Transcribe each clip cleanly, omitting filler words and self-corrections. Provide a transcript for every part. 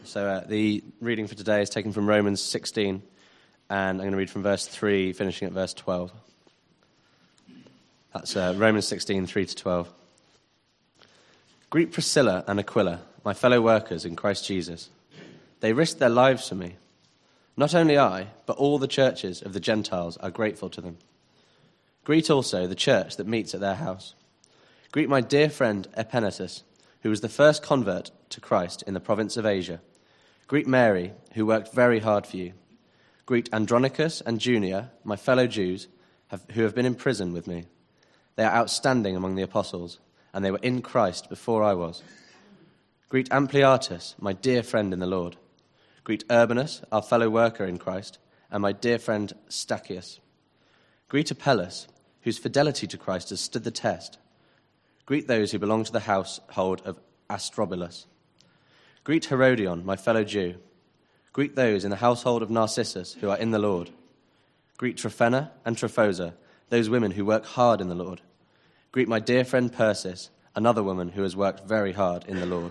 So the reading for today is taken from Romans 16, and I'm going to read from verse 3, finishing at verse 12. That's Romans 16, 3 to 12. Greet Priscilla and Aquila, my fellow workers in Christ Jesus. They risked their lives for me. Not only I, but all the churches of the Gentiles are grateful to them. Greet also the church that meets at their house. Greet my dear friend Epaenetus, who was the first convert to Christ in the province of Asia. Greet Mary, who worked very hard for you. Greet Andronicus and Junia, my fellow Jews, who have been in prison with me. They are outstanding among the apostles, and they were in Christ before I was. Greet Ampliatus, my dear friend in the Lord. Greet Urbanus, our fellow worker in Christ, and my dear friend Stachys. Greet Apelles, whose fidelity to Christ has stood the test. Greet those who belong to the household of Astrobulus. Greet Herodion, my fellow Jew. Greet those in the household of Narcissus who are in the Lord. Greet Tryphena and Tryphosa, those women who work hard in the Lord. Greet my dear friend Persis, another woman who has worked very hard in the Lord.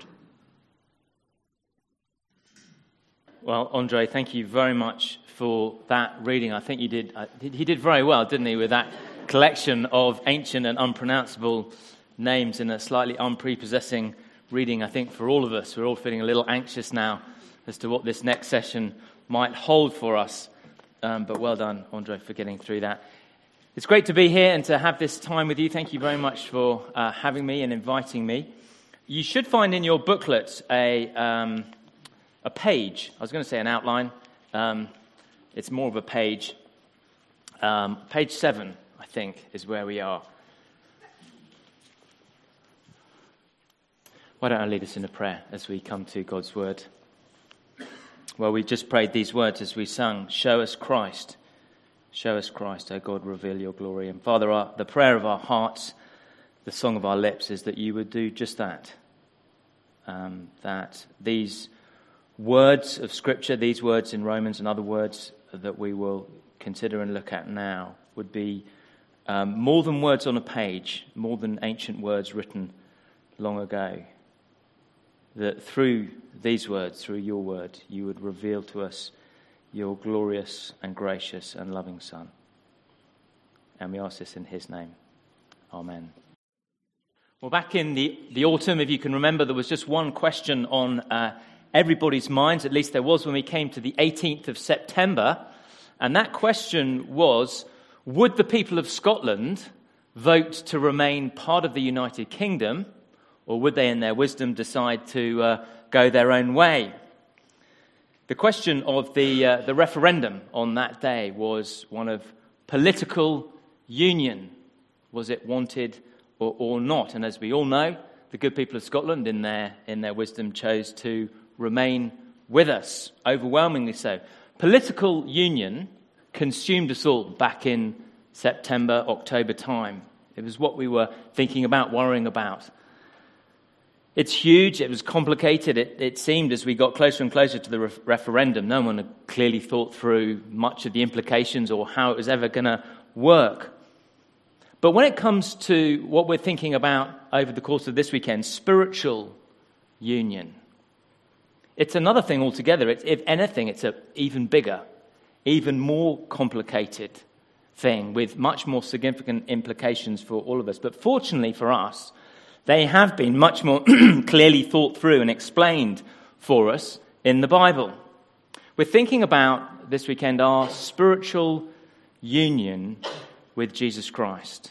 Well, Andre, thank you very much for that reading. I think he did very well, didn't he, with that collection of ancient and unpronounceable names in a slightly unprepossessing reading. I think for all of us, we're all feeling a little anxious now as to what this next session might hold for us. But well done, Andre, for getting through that. It's great to be here and to have this time with you. Thank you very much for having me and inviting me. You should find in your booklet a page. I was going to say an outline. It's more of a page. Page 7, I think, is where we are. Why don't I lead us in a prayer as we come to God's word? Well, we just prayed these words as we sung, "Show us Christ. Show us Christ, O God, reveal your glory." And Father, the prayer of our hearts, the song of our lips is that you would do just that. That these words of Scripture, these words in Romans and other words that we will consider and look at now would be more than words on a page, more than ancient words written long ago. That through these words, through your word, you would reveal to us your glorious and gracious and loving Son. And we ask this in his name. Amen. Well, back in the autumn, if you can remember, there was just one question on everybody's minds, at least there was when we came to the 18th of September. And that question was, would the people of Scotland vote to remain part of the United Kingdom, or would they in their wisdom decide to go their own way? The question of the referendum on that day was one of political union. Was it wanted or not? And as we all know, the good people of Scotland in their wisdom chose to remain with us, overwhelmingly so. Political union consumed us all back in September, October time. It was what we were thinking about, worrying about. It's huge, it was complicated, it seemed as we got closer and closer to the referendum, no one had clearly thought through much of the implications or how it was ever going to work. But when it comes to what we're thinking about over the course of this weekend, spiritual union, it's another thing altogether. If anything, it's an even bigger, even more complicated thing with much more significant implications for all of us. But fortunately for us, they have been much more clearly thought through and explained for us in the Bible. We're thinking about this weekend our spiritual union with Jesus Christ.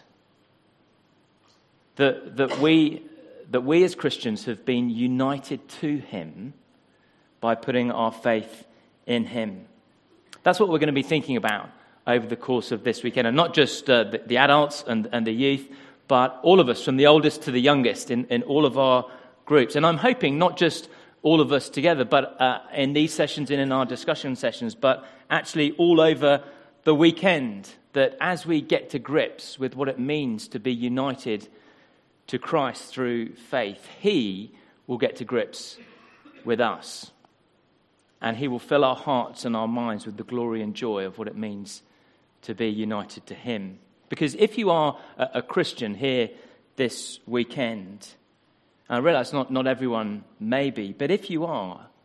That we as Christians have been united to him by putting our faith in him. That's what we're going to be thinking about over the course of this weekend. And not just the adults and the youth, but all of us, from the oldest to the youngest, in all of our groups. And I'm hoping not just all of us together, but in these sessions and in our discussion sessions, but actually all over the weekend, that as we get to grips with what it means to be united to Christ through faith, he will get to grips with us. And he will fill our hearts and our minds with the glory and joy of what it means to be united to him. Because if you are a Christian here this weekend, I realise not everyone may be, but if you are,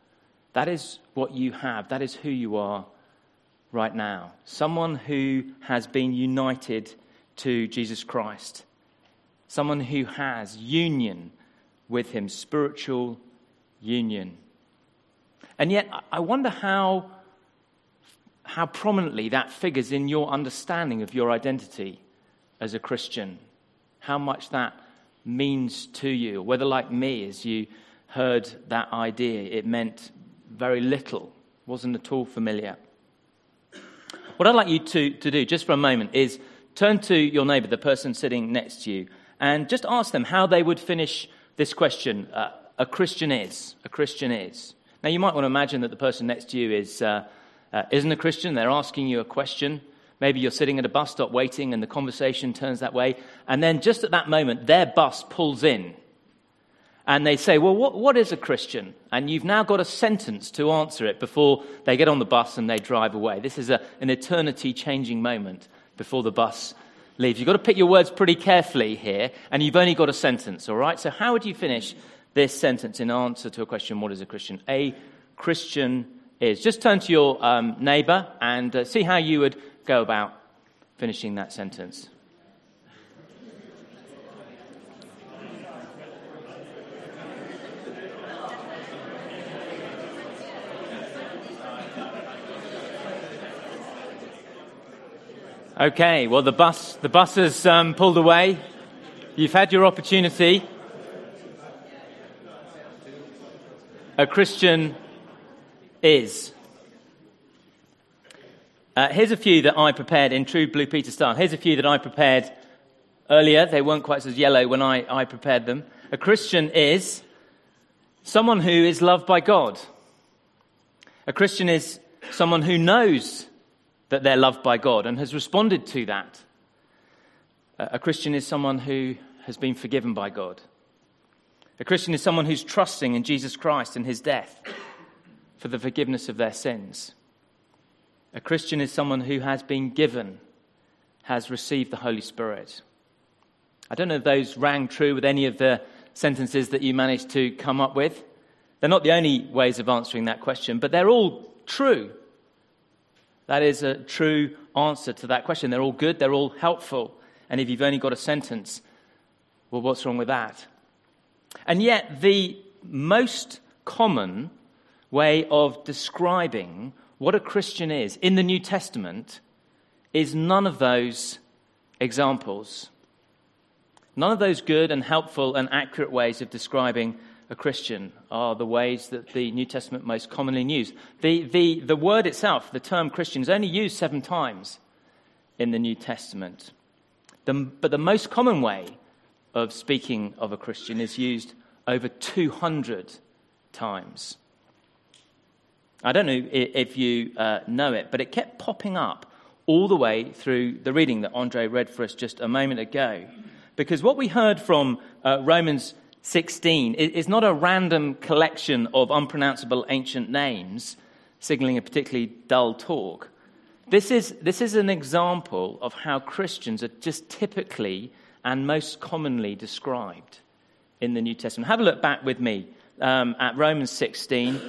That is what you have. That is who you are right now. Someone who has been united to Jesus Christ. Someone who has union with him, spiritual union. And yet, I wonder how prominently that figures in your understanding of your identity as a Christian. How much that means to you. Whether, like me, as you heard that idea, it meant very little, wasn't at all familiar. What I'd like you to do, just for a moment, is turn to your neighbour, the person sitting next to you, and just ask them how they would finish this question. A Christian is. A Christian is. Now, you might want to imagine that the person next to you isn't a Christian. They're asking you a question. Maybe you're sitting at a bus stop waiting and the conversation turns that way. And then just at that moment, their bus pulls in. And they say, well, what is a Christian? And you've now got a sentence to answer it before they get on the bus and they drive away. This is an eternity-changing moment before the bus leaves. You've got to pick your words pretty carefully here, and you've only got a sentence, all right? So how would you finish this sentence in answer to a question, what is a Christian? A Christian is. Just turn to your neighbour and see how you would go about finishing that sentence. Okay, well, the bus has pulled away. You've had your opportunity. A Christian is. Here's a few that I prepared in true Blue Peter style. Here's a few that I prepared earlier. They weren't quite as yellow when I prepared them. A Christian is someone who is loved by God. A Christian is someone who knows that they're loved by God and has responded to that. A Christian is someone who has been forgiven by God. A Christian is someone who's trusting in Jesus Christ and his death for the forgiveness of their sins. A Christian is someone who has been given, has received the Holy Spirit. I don't know if those rang true with any of the sentences that you managed to come up with. They're not the only ways of answering that question, but they're all true. That is a true answer to that question. They're all good, they're all helpful. And if you've only got a sentence, well, what's wrong with that? And yet, the most common way of describing what a Christian is in the New Testament is none of those examples. None of those good and helpful and accurate ways of describing a Christian are the ways that the New Testament most commonly use. The word itself, the term Christian, is only used 7 times in the New Testament. But the most common way of speaking of a Christian is used over 200 times. I don't know if you know it, but it kept popping up all the way through the reading that Andre read for us just a moment ago. Because what we heard from Romans 16 is not a random collection of unpronounceable ancient names signaling a particularly dull talk. This is an example of how Christians are just typically and most commonly described in the New Testament. Have a look back with me at Romans 16.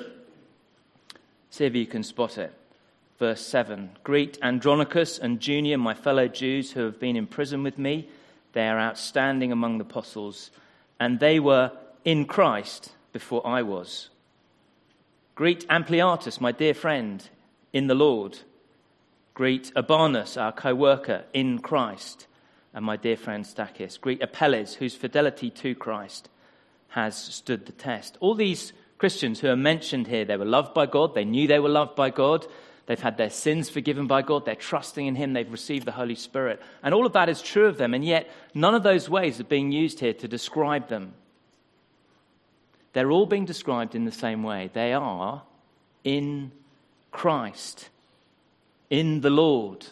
See if you can spot it. Verse 7. Greet Andronicus and Junia, my fellow Jews who have been in prison with me. They are outstanding among the apostles, and they were in Christ before I was. Greet Ampliatus, my dear friend, in the Lord. Greet Urbanus, our co-worker in Christ, and my dear friend Stachys. Greet Apelles, whose fidelity to Christ has stood the test. All these Christians who are mentioned here, they were loved by God, they knew they were loved by God, they've had their sins forgiven by God, they're trusting in him, they've received the Holy Spirit. And all of that is true of them, and yet none of those ways are being used here to describe them. They're all being described in the same way. They are in Christ, in the Lord.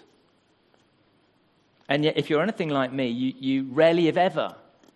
And yet, if you're anything like me, you rarely, if ever,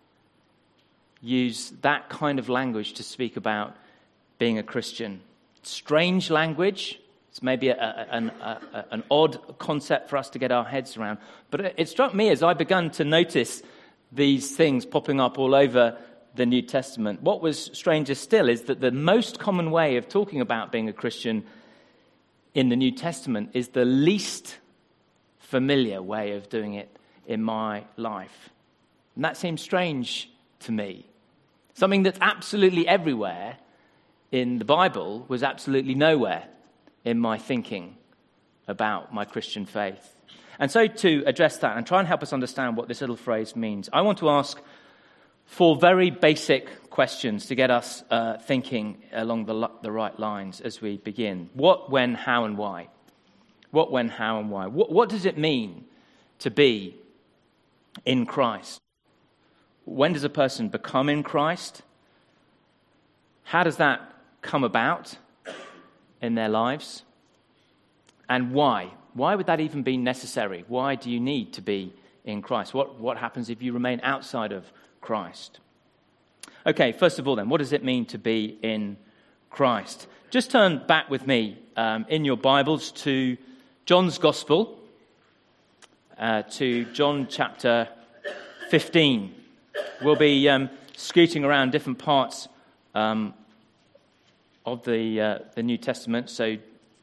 use that kind of language to speak about being a Christian. Strange language. It's maybe an odd concept for us to get our heads around. But it struck me as I began to notice these things popping up all over the New Testament, what was stranger still is that the most common way of talking about being a Christian in the New Testament is the least familiar way of doing it in my life. And that seems strange to me. Something that's absolutely everywhere in the Bible was absolutely nowhere in my thinking about my Christian faith. And so to address that and try and help us understand what this little phrase means, I want to ask 4 very basic questions to get us thinking along the right lines as we begin. What, when, how, and why? What, when, how, and why? What does it mean to be in Christ? When does a person become in Christ? How does that come about in their lives? And why? Why would that even be necessary? Why do you need to be in Christ? What happens if you remain outside of Christ? Okay, first of all then, what does it mean to be in Christ? Just turn back with me in your Bibles to John's Gospel, to John chapter 15. We'll be scooting around different parts of the New Testament, so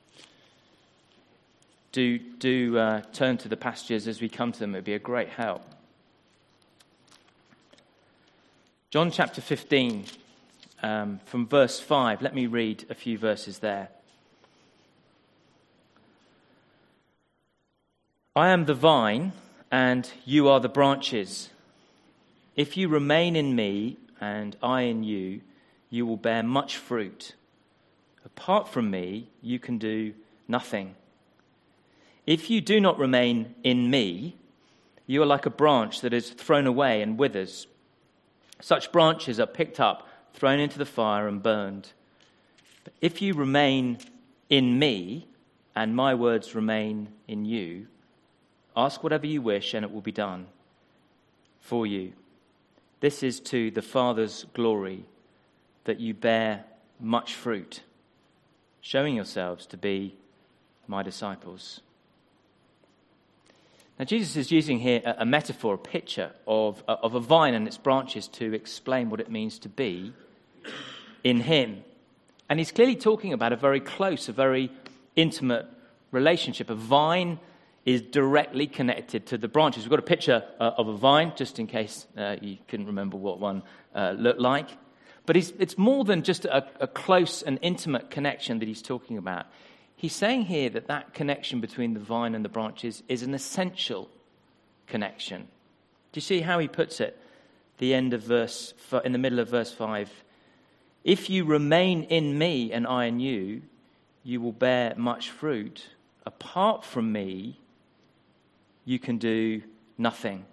do turn to the passages as we come to them. It would be a great help. John chapter 15, from verse 5. Let me read a few verses there. I am the vine, and you are the branches. If you remain in me, and I in you, you will bear much fruit. Apart from me, you can do nothing. If you do not remain in me, you are like a branch that is thrown away and withers. Such branches are picked up, thrown into the fire, and burned. But if you remain in me, and my words remain in you, ask whatever you wish, and it will be done for you. This is to the Father's glory, that you bear much fruit, showing yourselves to be my disciples. Now, Jesus is using here a metaphor, a picture of a vine and its branches to explain what it means to be in him. And he's clearly talking about a very close, a very intimate relationship. A vine is directly connected to the branches. We've got a picture of a vine, just in case you couldn't remember what one looked like. But it's more than just a close and intimate connection that he's talking about. He's saying here that connection between the vine and the branches is an essential connection. Do you see how he puts it? In the middle of verse 5. If you remain in me and I in you, you will bear much fruit. Apart from me, you can do nothing.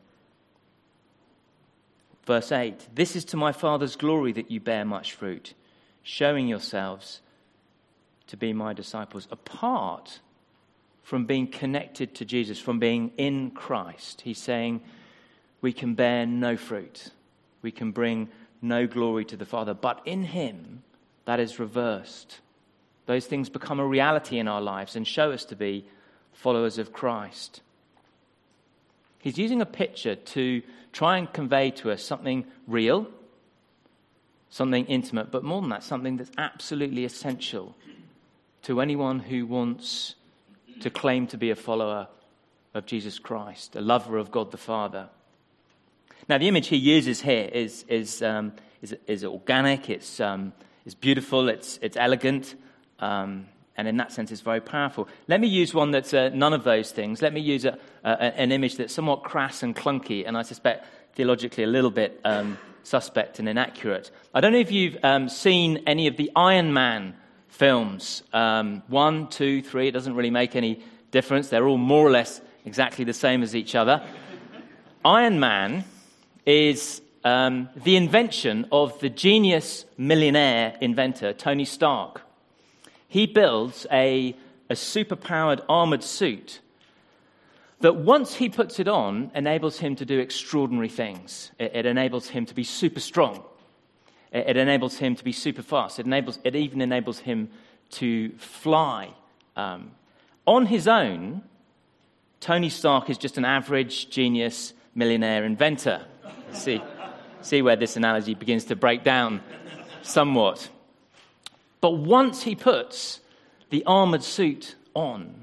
Verse 8. This is to my Father's glory that you bear much fruit, showing yourselves to be my disciples. Apart from being connected to Jesus, from being in Christ, he's saying we can bear no fruit. We can bring no glory to the Father. But in him, that is reversed. Those things become a reality in our lives and show us to be followers of Christ. He's using a picture to try and convey to us something real, something intimate, but more than that, something that's absolutely essential to anyone who wants to claim to be a follower of Jesus Christ, a lover of God the Father. Now, the image he uses here is organic, it's beautiful, it's elegant, and in that sense, it's very powerful. Let me use one that's none of those things. Let me use an image that's somewhat crass and clunky, and I suspect theologically a little bit suspect and inaccurate. I don't know if you've seen any of the Iron Man films. 1, 2, 3, it doesn't really make any difference. They're all more or less exactly the same as each other. Iron Man is the invention of the genius millionaire inventor, Tony Stark. He builds a super-powered armored suit that once he puts it on, enables him to do extraordinary things. It enables him to be super strong. It enables him to be super fast. It even enables him to fly. On his own, Tony Stark is just an average genius millionaire inventor. See, see where this analogy begins to break down somewhat. But once he puts the armored suit on,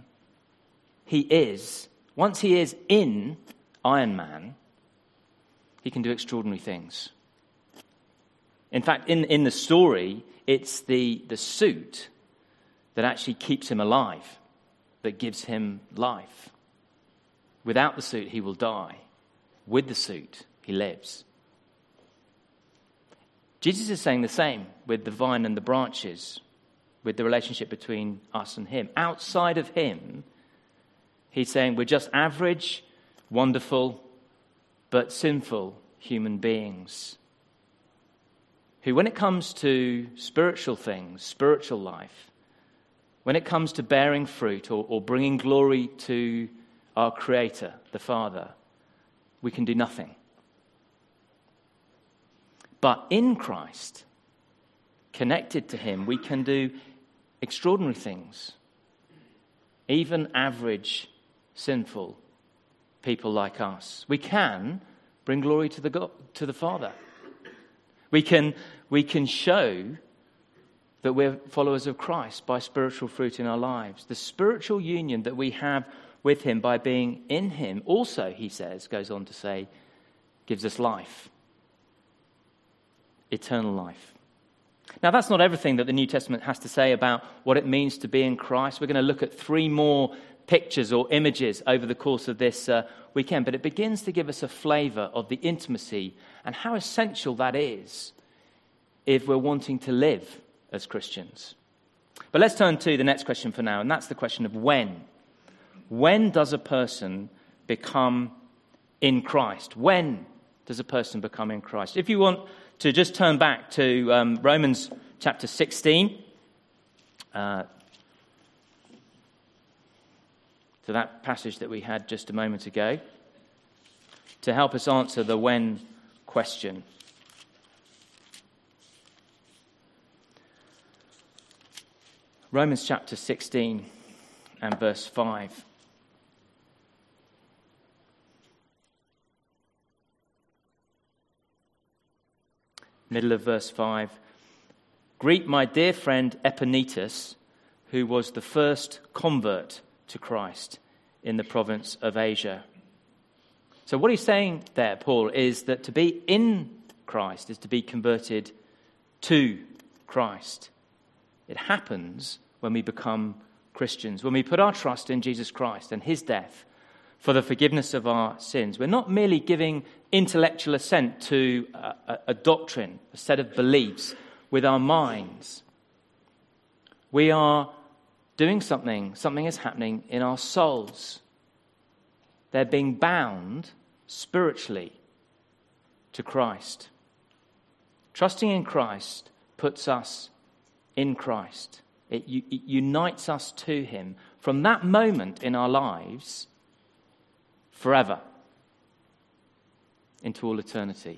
once he is in Iron Man, he can do extraordinary things. In fact, in the story, it's the suit that actually keeps him alive, that gives him life. Without the suit, he will die. With the suit, he lives. Jesus is saying the same with the vine and the branches, with the relationship between us and him. Outside of him, he's saying we're just average, wonderful, but sinful human beings who, when it comes to spiritual things, spiritual life, when it comes to bearing fruit or bringing glory to our Creator, the Father, we can do nothing. But in Christ, connected to him, we can do extraordinary things. Even average, sinful people like us. We can bring glory to the Father. We can show that we're followers of Christ by spiritual fruit in our lives. The spiritual union that we have with him by being in him also, he says, goes on to say, gives us life. Eternal life. Now, that's not everything that the New Testament has to say about what it means to be in Christ. We're going to look at 3 more pictures or images over the course of this weekend, but it begins to give us a flavor of the intimacy and how essential that is if we're wanting to live as Christians. But let's turn to the next question for now, and that's the question of when. When does a person become in Christ? When does a person become in Christ? If you want to just turn back to Romans chapter 16, to that passage that we had just a moment ago, to help us answer the when question. Romans chapter 16 and verse 5. Middle of verse 5. Greet my dear friend Epaenetus, who was the first convert to Christ in the province of Asia. So what he's saying there, Paul, is that to be in Christ is to be converted to Christ. It happens when we become Christians, when we put our trust in Jesus Christ and his death for the forgiveness of our sins. We're not merely giving intellectual assent to a doctrine, a set of beliefs with our minds. We are doing something is happening in our souls. They're being bound spiritually to Christ. Trusting in Christ puts us in Christ. It unites us to him from that moment in our lives forever into all eternity.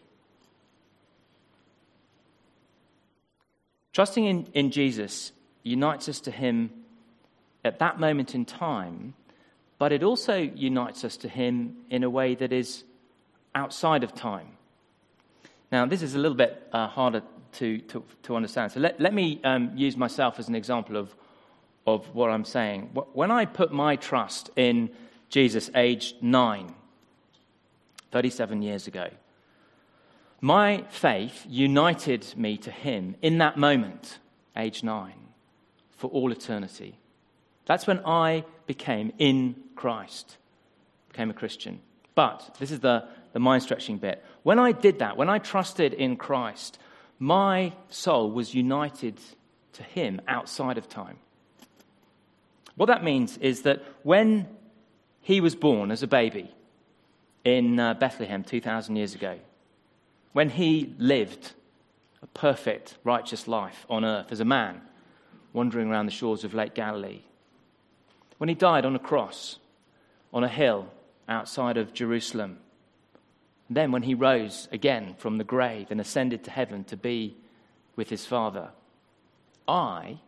Trusting in Jesus unites us to him at that moment in time, but it also unites us to him in a way that is outside of time. Now, this is a little bit harder to understand. So let me use myself as an example of what I'm saying. When I put my trust in Jesus, aged 9, 37 years ago, my faith united me to him in that moment, age 9, for all eternity. That's when I became in Christ, became a Christian. But this is the mind-stretching bit. When I did that, when I trusted in Christ, my soul was united to him outside of time. What that means is that when he was born as a baby in Bethlehem 2,000 years ago, when he lived a perfect, righteous life on earth as a man, wandering around the shores of Lake Galilee, when he died on a cross, on a hill outside of Jerusalem, and then when he rose again from the grave and ascended to heaven to be with his Father, I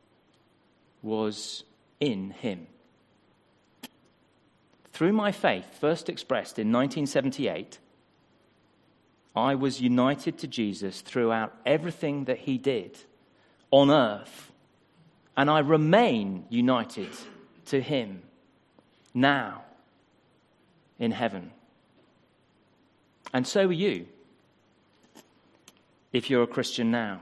was in him. Through my faith, first expressed in 1978, I was united to Jesus throughout everything that he did on earth, and I remain united to him now in heaven. And so are you, if you're a Christian now.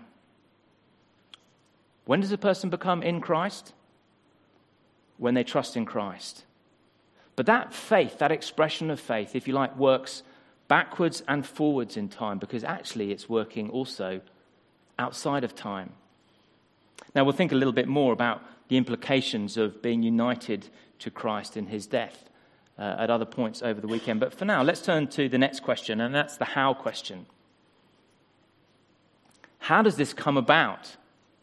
When does a person become in Christ? When they trust in Christ. But that faith, that expression of faith, if you like, works backwards and forwards in time, because actually it's working also outside of time. Now we'll think a little bit more about the implications of being united to Christ in his death at other points over the weekend. But for now, let's turn to the next question, and that's the how question. How does this come about?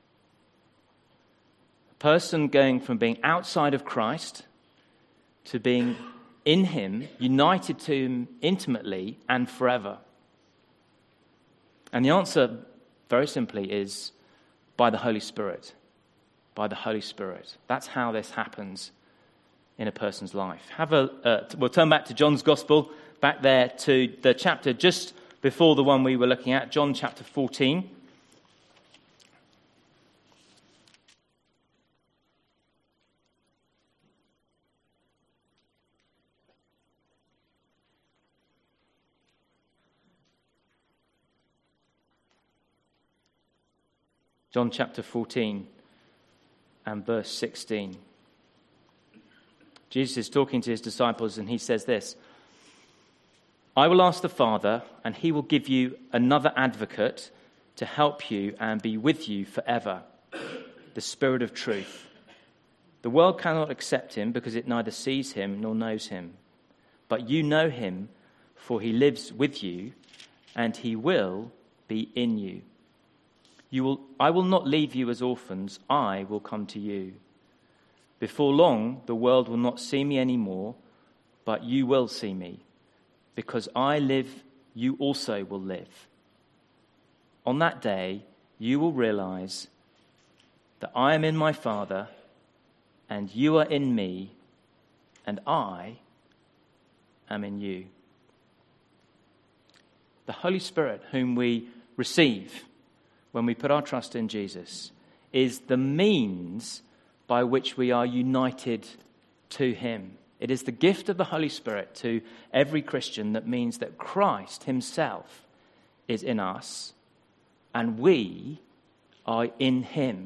A person going from being outside of Christ to being in him, united to him intimately and forever. And the answer, very simply, is by the Holy Spirit. By the Holy Spirit. That's how this happens in a person's life. We'll turn back to John's Gospel, back there to the chapter just before the one we were looking at, John chapter 14. John chapter 14 and verse 16. Jesus is talking to his disciples and he says this, I will ask the Father and he will give you another advocate to help you and be with you forever, the Spirit of truth. The world cannot accept him because it neither sees him nor knows him. But you know him, for he lives with you and he will be in you. I will not leave you as orphans, I will come to you. Before long, the world will not see me anymore, but you will see me. Because I live, you also will live. On that day, you will realize that I am in my Father, and you are in me, and I am in you. The Holy Spirit, whom we receive when we put our trust in Jesus, is the means by which we are united to him. It is the gift of the Holy Spirit to every Christian that means that Christ himself is in us and we are in him.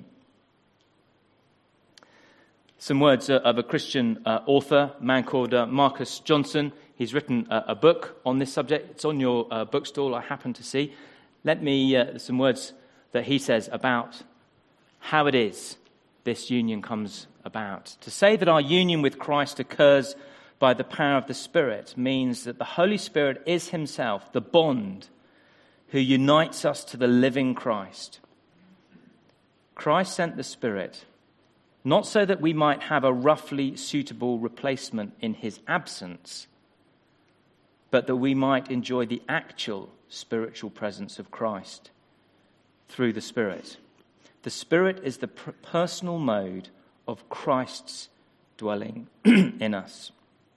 Some words of a Christian author, a man called Marcus Johnson. He's written a book on this subject. It's on your bookstall, I happen to see. Some words that he says about how it is this union comes about. To say that our union with Christ occurs by the power of the Spirit means that the Holy Spirit is himself the bond who unites us to the living Christ. Christ sent the Spirit not so that we might have a roughly suitable replacement in his absence, but that we might enjoy the actual spiritual presence of Christ through the Spirit. The Spirit is the personal mode of Christ's dwelling in us.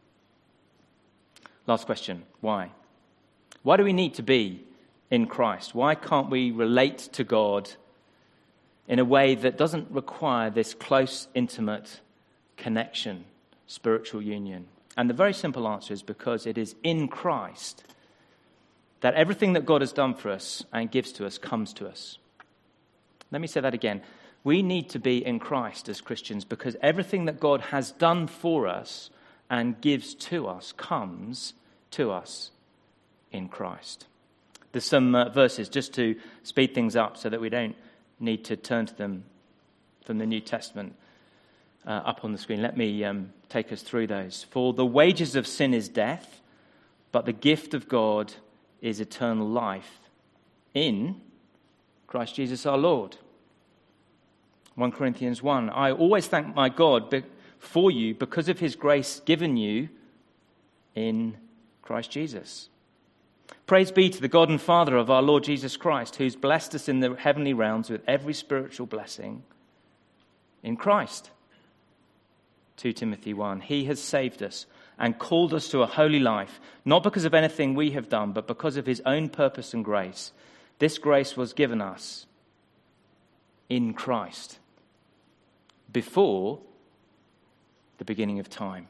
Last question, why? Why do we need to be in Christ? Why can't we relate to God in a way that doesn't require this close, intimate connection, spiritual union? And the very simple answer is because it is in Christ that everything that God has done for us and gives to us comes to us. Let me say that again. We need to be in Christ as Christians because everything that God has done for us and gives to us comes to us in Christ. There's some verses just to speed things up so that we don't need to turn to them from the New Testament up on the screen. Let me take us through those. For the wages of sin is death, but the gift of God is eternal life in Christ Jesus our Lord. 1 Corinthians 1, I always thank my God for you because of his grace given you in Christ Jesus. Praise be to the God and Father of our Lord Jesus Christ, who's blessed us in the heavenly realms with every spiritual blessing in Christ. 2 Timothy 1, he has saved us and called us to a holy life, not because of anything we have done, but because of his own purpose and grace. This grace was given us in Christ before the beginning of time.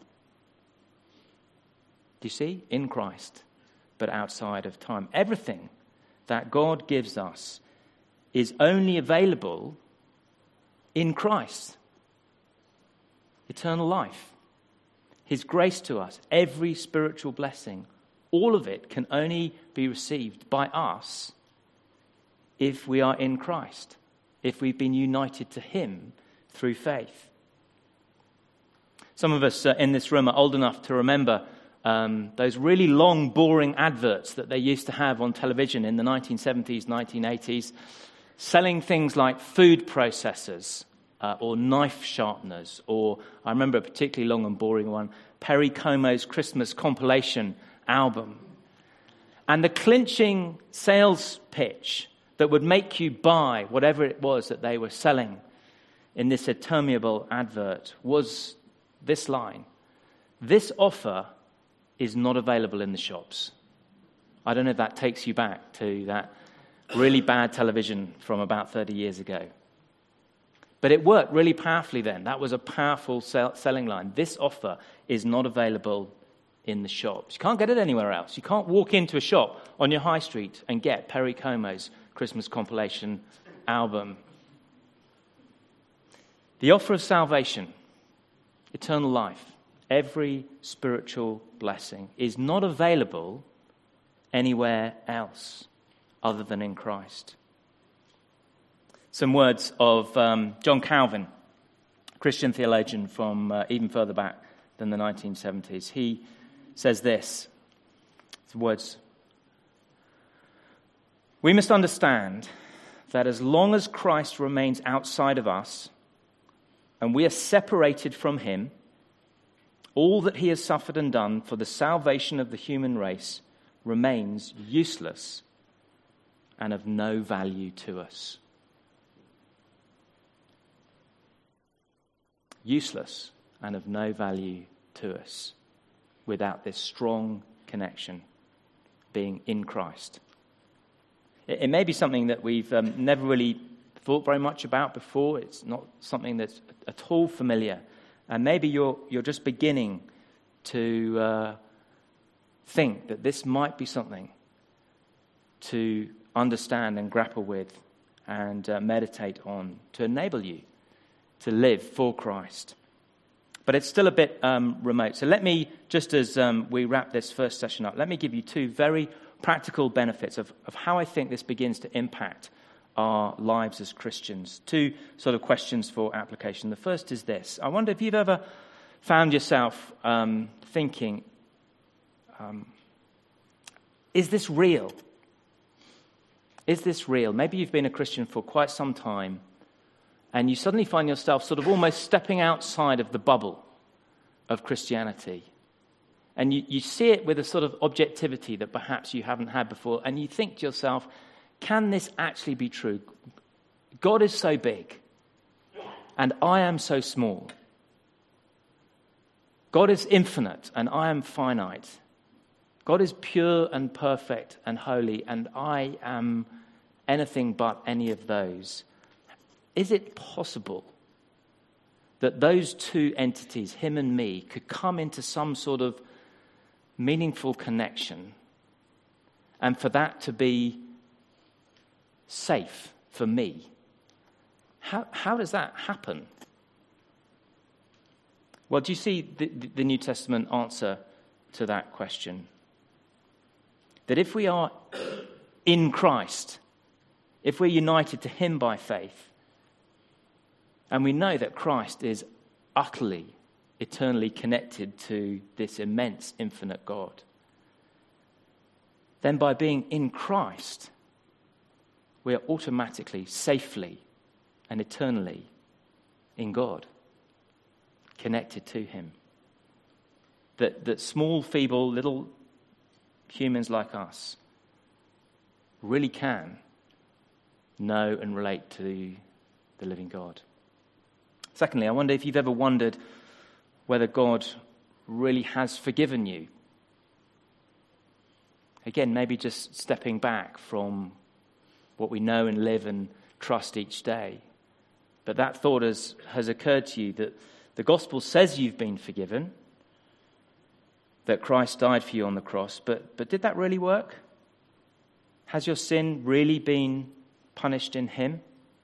Do you see? In Christ, but outside of time. Everything that God gives us is only available in Christ. Eternal life, his grace to us, every spiritual blessing, all of it can only be received by us if we are in Christ, if we've been united to him through faith. Some of us in this room are old enough to remember those really long, boring adverts that they used to have on television in the 1970s, 1980s, selling things like food processors or knife sharpeners, or I remember a particularly long and boring one, Perry Como's Christmas compilation album. And the clinching sales pitch that would make you buy whatever it was that they were selling in this interminable advert was this line: "This offer is not available in the shops." I don't know if that takes you back to that really bad television from about 30 years ago. But it worked really powerfully then. That was a powerful selling line. This offer is not available in the shops. You can't get it anywhere else. You can't walk into a shop on your high street and get Perry Como's Christmas compilation album. The offer of salvation, eternal life, every spiritual blessing is not available anywhere else other than in Christ. Some words of John Calvin, Christian theologian from even further back than the 1970s. He says this, words: "We must understand that as long as Christ remains outside of us and we are separated from him, all that he has suffered and done for the salvation of the human race remains useless and of no value to us." Useless and of no value to us without this strong connection, being in Christ. It may be something that we've never really thought very much about before. It's not something that's at all familiar. And maybe you're just beginning to think that this might be something to understand and grapple with and meditate on, to enable you to live for Christ. But it's still a bit remote. So let me, just as we wrap this first session up, let me give you two very practical benefits of how I think this begins to impact our lives as Christians. Two sort of questions for application. The first is this: I wonder if you've ever found yourself thinking, is this real? Is this real? Maybe you've been a Christian for quite some time, and you suddenly find yourself sort of almost stepping outside of the bubble of Christianity. And you see it with a sort of objectivity that perhaps you haven't had before, and you think to yourself, can this actually be true? God is so big, and I am so small. God is infinite, and I am finite. God is pure and perfect and holy, and I am anything but any of those. Is it possible that those two entities, him and me, could come into some sort of meaningful connection, and for that to be safe for me? How does that happen? Well, do you see the New Testament answer to that question? That if we are in Christ, if we're united to him by faith, and we know that Christ is utterly, eternally connected to this immense, infinite God, then by being in Christ, we are automatically, safely, and eternally in God, connected to him. That small, feeble, little humans like us really can know and relate to the living God. Secondly, I wonder if you've ever wondered whether God really has forgiven you. Again, maybe just stepping back from what we know and live and trust each day. But that thought has occurred to you that the gospel says you've been forgiven, that Christ died for you on the cross, but did that really work? Has your sin really been punished in him?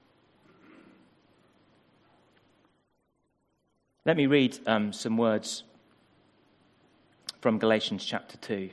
Let me read some words from Galatians chapter 2.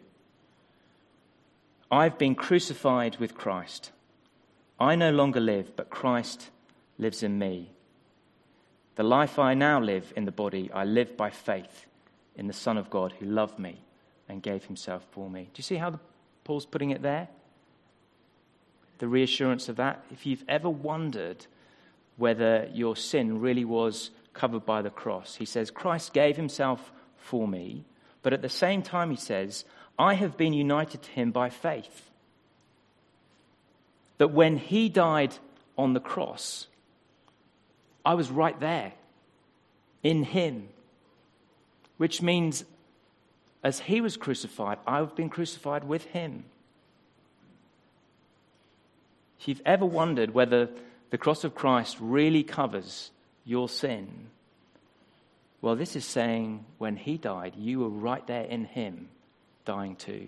I've been crucified with Christ. I no longer live, but Christ lives in me. The life I now live in the body, I live by faith in the Son of God who loved me and gave himself for me. Do you see how Paul's putting it there? The reassurance of that. If you've ever wondered whether your sin really was covered by the cross, he says, Christ gave himself for me, but at the same time he says, I have been united to him by faith. That when he died on the cross, I was right there in him, which means as he was crucified, I've been crucified with him. If you've ever wondered whether the cross of Christ really covers your sin, well, this is saying when he died, you were right there in him, dying too.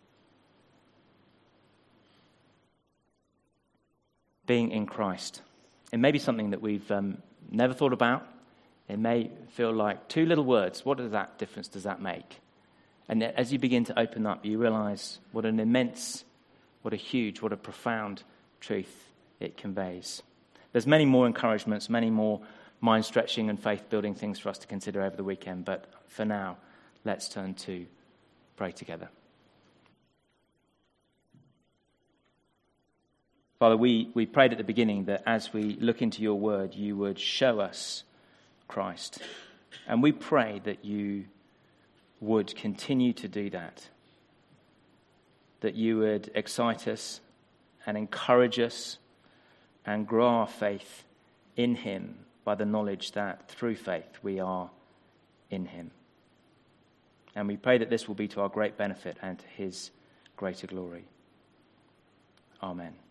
Being in Christ. It may be something that we've never thought about. It may feel like two little words. What difference does that make? And as you begin to open up, you realize what an immense, what a huge, what a profound truth it conveys. There's many more encouragements, many more mind-stretching and faith-building things for us to consider over the weekend. But for now, let's turn to pray together. Father, we prayed at the beginning that as we look into your word, you would show us Christ. And we pray that you would continue to do that. That you would excite us and encourage us and grow our faith in him by the knowledge that through faith we are in him. And we pray that this will be to our great benefit and to his greater glory. Amen.